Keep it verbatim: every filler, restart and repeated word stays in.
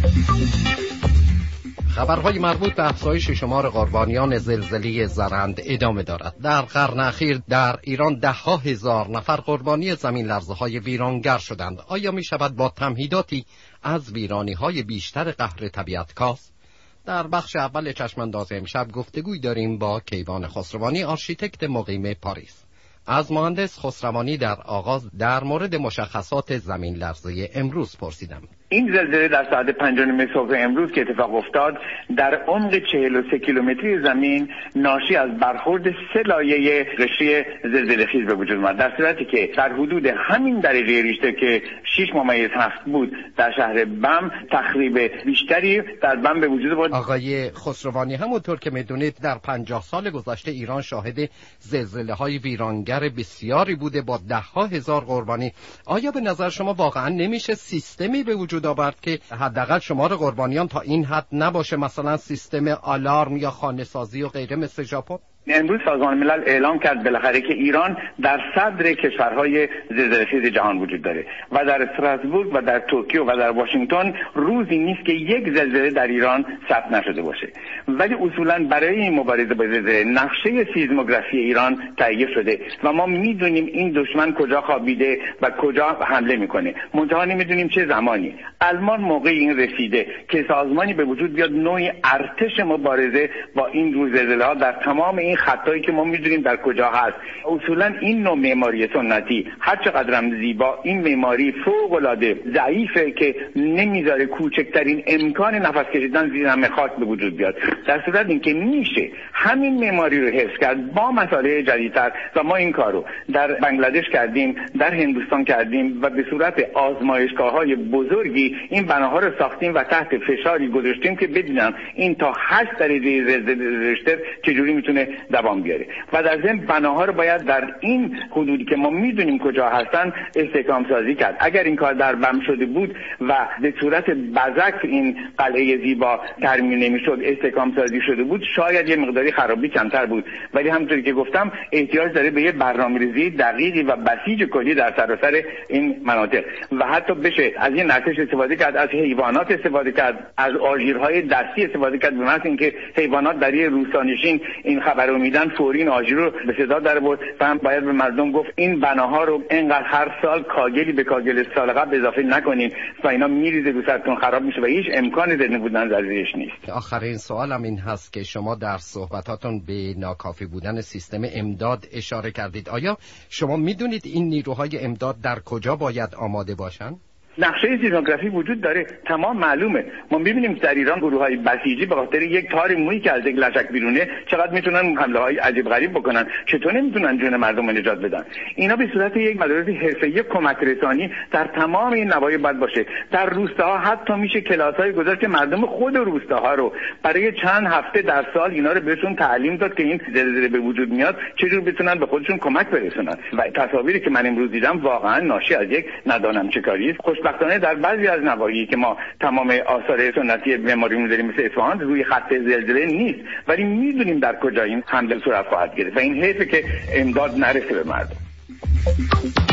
خبرهای مربوط به افزایش شمار قربانیان زلزله زرند ادامه دارد. در قرن اخیر در ایران ده ها هزار نفر قربانی زمین لرزه های ویرانگر شدند. آیا می شود با تمهیداتی از ویرانی های بیشتر قهر طبیعت کاست؟ در بخش اول چشمانداز امشب گفتگوی داریم با کیوان خسروانی، آرشیتکت مقیم پاریس. از مهندس خسروانی در آغاز در مورد مشخصات زمین لرزه امروز پرسیدم. این زلزله در ساعت پنج و نیم صبح امروز که اتفاق افتاد در عمق چهل و سه کیلومتری زمین ناشی از برخورد سه لایه قشری زلزله‌خیز به وجود آمد، در صورتی که در حدود همین درجه ریشتر که شش ممیز هفت بود در شهر بم تخریب بیشتری در بم به وجود آمد. آقای خسروانی، همونطور که میدونید در پنجاه سال گذشته ایران شاهد زلزله‌های ویرانگر بسیاری بوده با ده ها هزار قربانی. آیا به نظر شما واقعا نمیشه سیستمی به وجود آورد که حداقل شمار قربانیان تا این حد نباشه، مثلا سیستم آلارم یا خانه‌سازی و غیره مثل ژاپن؟ امروز سازمان ملل اعلام کرد بالاخره که ایران در صدر کشورهای زلزله‌خیز جهان وجود داره و در استراسبورگ و در توکیو و در واشنگتن روزی نیست که یک زلزله در ایران ثبت نشده باشه. ولی اصولا برای این مبارزه با زلزله نقشه سیزموگرافی ایران تهیه شده و ما میدونیم این دشمن کجا خوابیده و کجا حمله میکنه، منتها نمیدونیم چه زمانی. الان موقع این رسیده که سازمانی به وجود بیاد، نوعی ارتش مبارزه با این روز زلزله‌ها در تمام این خطایی که ما میدونیم در کجا هست. اصولا این نوع معماری سنتی هر چقدرم زیبا، این معماری فوق العاده ضعیفه که نمیذاره کوچکترین امکان نفس کشیدن زیر هم خاک به وجود بیاد، در صورت اینکه میشه همین معماری رو حفظ کرد با مسائل جدیدتر و ما این کارو در بنگلادش کردیم، در هندوستان کردیم و به صورت آزمایشگاه‌های بزرگی این بناها رو ساختیم و تحت فشاری گذاشتیم که ببینن این تا هشت درجه زلزله ریشتر چجوری میتونه دوام بیاره و در ضمن بناها رو باید در این حدودی که ما میدونیم کجا هستن استحکام سازی کرد. اگر این کار در بم شده بود و به صورت بزک این قلعه زیبا ترمیم نمیشد، استحکام سازی شده بود، شاید یه مقداری خرابی کمتر بود. ولی همونطوری که گفتم احتیاج داره به یه برنامه‌ریزی دقیقی و بسیج کلی در سراسر این مناطق و حتی بشه از این نقش استفاده کرد، از حیوانات استفاده کرد، از آژیرهای دستی استفاده کرد، به معنی اینکه حیوانات در یه روستانشین این خبر رو میدن فوری این آژیر رو به صدا در برد و هم باید به مردم گفت این بناها رو اینقدر هر سال کاگلی به کاگل سال قبل اضافه نکنین و اینا میریزه رو سرتون خراب میشه و هیچ امکان زنده بودن درش نیست. آخرین سوالم این هست که شما در صحبتاتون به ناکافی بودن سیستم امداد اشاره کردید. آیا شما میدونید این نیروهای امداد در کجا باید آماده باشن؟ نقشه سیزموگرافی وجود داره، تمام معلومه. ما می‌بینیم در ایران گروه‌های بسیجی به خاطر یک تار مویی که از یک لشک بیرونه چقدر میتونن حمله‌های عجیب غریب بکنن، چطور نمیتونن جون مردم رو نجات بدن. اینا به صورت یک مدارس حرفه‌ای کمک رسانی در تمام این نواحی باید باشه. در روستاها حتی میشه کلاس‌های گذاشت که مردم خود روستاها رو برای چند هفته در سال اینا رو بهشون تعلیم داد که این زلزله به وجود میاد چجور بتونن به خودشون کمک برسونن. و تصاویری که من امروز دیدم واقعا ناشی از یک ندانم چه کاری است. خوشبختانه در بعضی از نواحی که ما تمام آثار سنتی معماری می‌ذاریم مثل اصفهان روی خط زلزله نیست، ولی میدونیم در کجا این حمله صورت خواهد گرفت و این حیفه که امداد نرسه به مردم.